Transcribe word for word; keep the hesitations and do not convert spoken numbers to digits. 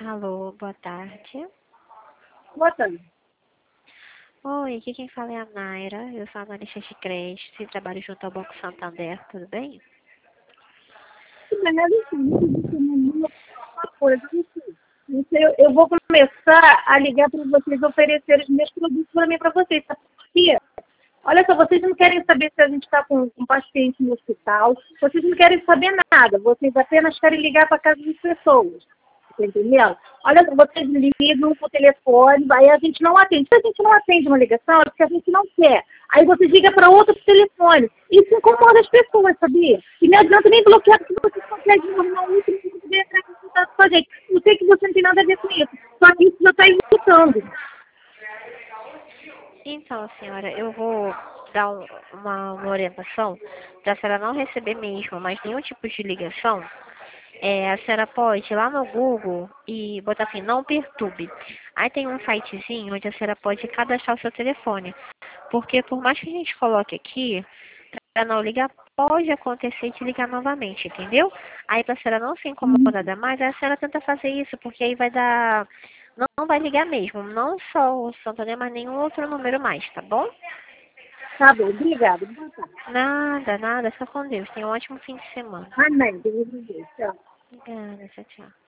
Alô, boa tarde. Boa tarde. Oi, aqui quem fala é a Naira. Eu sou analista de crédito e trabalho junto ao Banco Santander, tudo bem? Mas, assim, uma coisa, assim, não sei, eu, eu vou começar a ligar para vocês oferecer os meus produtos para mim para vocês. Sabe por quê? Olha só, vocês não querem saber se a gente está com um paciente no hospital, vocês não querem saber nada, vocês apenas querem ligar para casa das pessoas. Tá entendendo? Olha, vocês ligam por telefone, aí a gente não atende. Se a gente não atende uma ligação, é porque a gente não quer. Aí você liga para outro telefone. Isso incomoda as pessoas, sabia? E não adianta nem bloquear, porque vocês conseguem arrumar um outro e poder entrar em contato com a gente. Eu sei que você não tem nada a ver com isso. Só que isso já está irritando. Então, senhora, eu vou dar um- uma, uma orientação para a senhora não receber mesmo mais nenhum tipo de ligação. É, a senhora pode ir lá no Google e botar assim, não perturbe. Aí tem um sitezinho onde a senhora pode cadastrar o seu telefone. Porque por mais que a gente coloque aqui, para não ligar, pode acontecer de ligar novamente, entendeu? Aí para a senhora não ser incomodada mais, a senhora tenta fazer isso, porque aí vai dar... Não, não vai ligar mesmo, não só o Santander, mas nenhum outro número mais, tá bom? Tá bom, obrigada. Boa tarde. Nada, nada, fica com Deus. Tenha um ótimo fim de semana. Amém. Deus abençoe. Tchau. Obrigada, tchau, tchau.